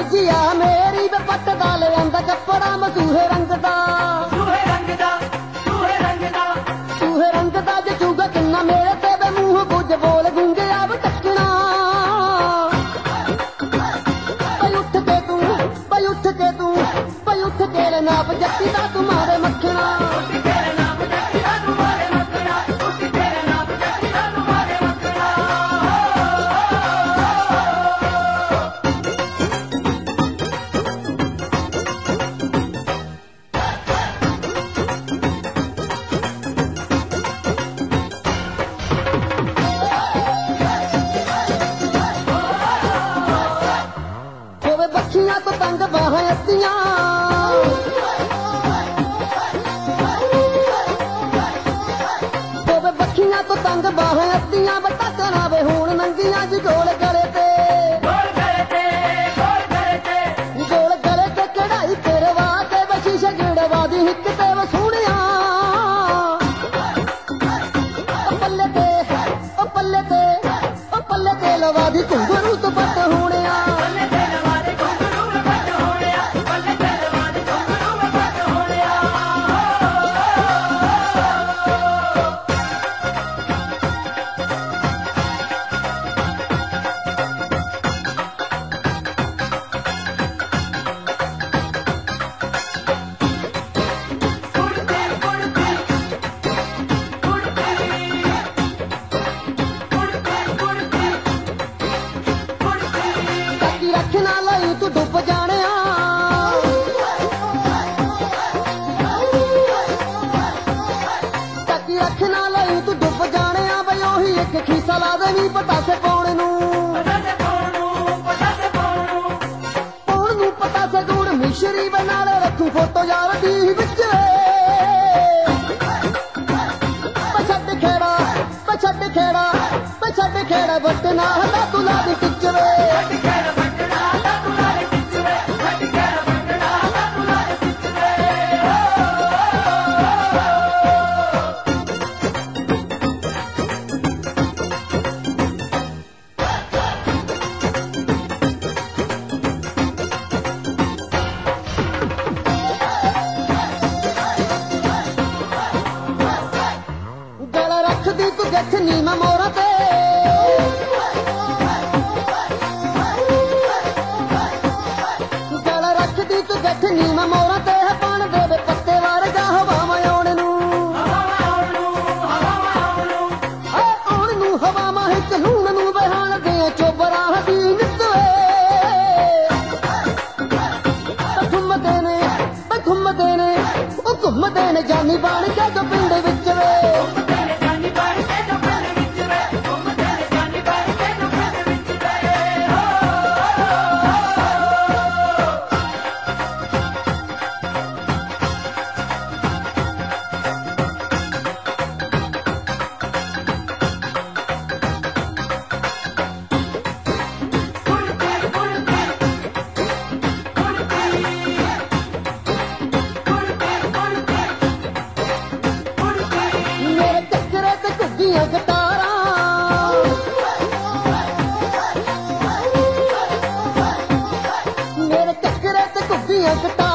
जिया मेरी वे पट दा ले आंदा कपड़ा मसूहे रंग दा सूहे रंग दा सूहे रंग दा सूहे रंग दा जे चूगा किन्ना मेरे ते वे मुंह कुछ बोल गूंगे अब टकना पई उठ के तू पई उठ के तू पई उठ के ले नाप जट्टी दा तुम्हारे मखना उठ तेरे नाम जट्टी दा तुम्हारे मखना उठ तेरे नाम जट्टी दा तुम्हारे मखना होवे बखियां तो तंग बाहां अत्तियां होवे बखियां तो तंग बाहां अत्तियां बटा करावे हुण नंगियां जी गोल गले ते गोल गले ते गोल गले ते गोल गले ते कढ़ाई तेरे वाते बशी शगड़वा दी हिक ते वसूणिया पल्ले ते लवा दी घुंघरू तो पट होणिया पल्ले ते लवा दे घुंघरू में पट होणिया पल्ले ते लवा दे घुंघरू में पट होणिया कुड़ती कुड़ती कुड़ती कुड़ती कुड़ती ताकि रखना लई तू डुब जाणिया ताकि रखना लई तू डुब जाणिया बई ओही एक खीसा ला देवी पटासे पाउण नूं पटासे पाउणू पटासे पाउणू पाउण नूं पटासे गुड़ मिश्री बना ले रखू फोटो यार दी विच पछड़ खेड़ा बटना हटा तू ला दी टिचवे हट केड़ा बटना दा तुलारे पिछवे हट केड़ा बटना दा तुलारे पिछवे गल रख दी तू गठनी मैं मोरा ते गल रख दी तू गठनी मैं मोरा ते बन देवे पत्ते वर्गा हवा में आउण नूं आउण नूं हवा में हिक लूण नूं बहान दे चोबरा दी नितवे घुमदे ने ओ घुमदे ने जानी बन के जो पिंड विच वे तेरे जानी बाई ते जो पिंड विच वे घुम तेरे जानी बाई ते जो पिंड विच वे कुड़ती कुड़ती कुड़ती कुड़ती कुड़ती मेरे चक्करे ते घुग्गियां गटारां मेरे चक्करे ते घुग्गियां गटारां